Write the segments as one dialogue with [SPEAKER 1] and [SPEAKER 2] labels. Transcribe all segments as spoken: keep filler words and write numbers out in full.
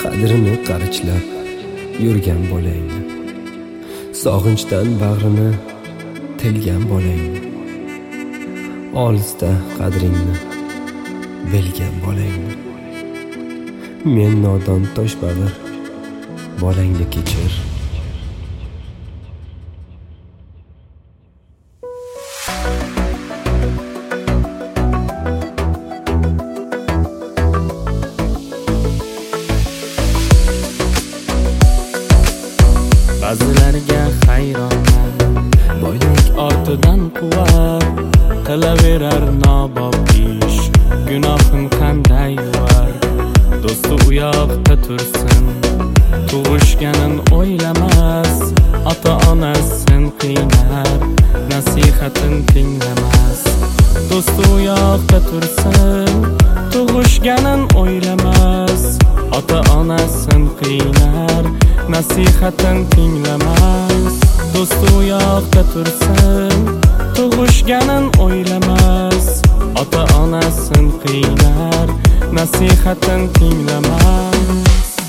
[SPEAKER 1] qadrini qarichlab yurgan bolangni, sog'inchdan bag'rini tilgan bolangni, olisda qadringni bilgan bolangni. Men nodon toshbag'ir bolangni kechir.
[SPEAKER 2] Ba'zilarga hayronman, boylik ortidan quvvat qilaverar nobob ish. Gunohim qanday var, do'sti u yoqda tursin, tug'ishganin o'ylamas, ota-onasin qiynar, nasihatin tinglamas. Do'sti u yoqda tursin, tug'ishganin o'ylamas, ota-onasin qiynar, nasihatin tinglamas. Do'sti u yoqda tursin, tug'ishganin o'ylamas, ota-onasin qiynar, nasihatin tinglamas.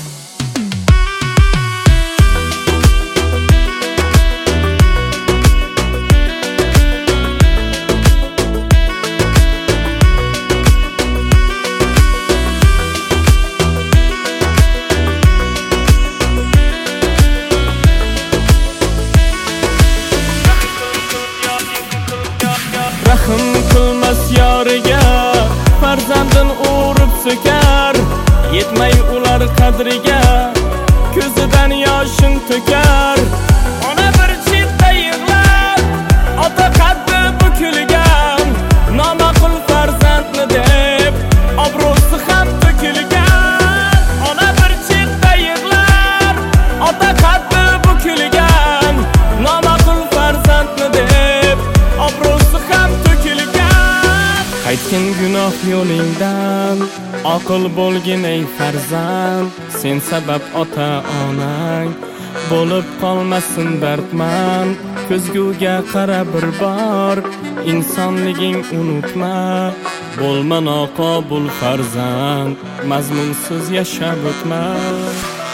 [SPEAKER 2] Rahim qilmas yoriga, farzandin urib so'kar, yetmay ular qadriga, ko'zidan yoshin to'kar. Ona bir chetda yig'lar, ota qaddi bukilgan, nomaqul farzandni deb obro'si ham to'kilgan. Ona bir chetda yig'lar, ota qaddi bukilgan, nomaqul farzandni deb obro'si ham to'kilgan. Qaytgin gunoh yo'lingdan, oqil bo'lgin ey farzand, sen sabab ota-onang bo'lib qolmasin dardman. Ko'zguga qara bir bor, insonliging unutma, bo'lma noqobil farzand, mazmunsiz yashab o'tma.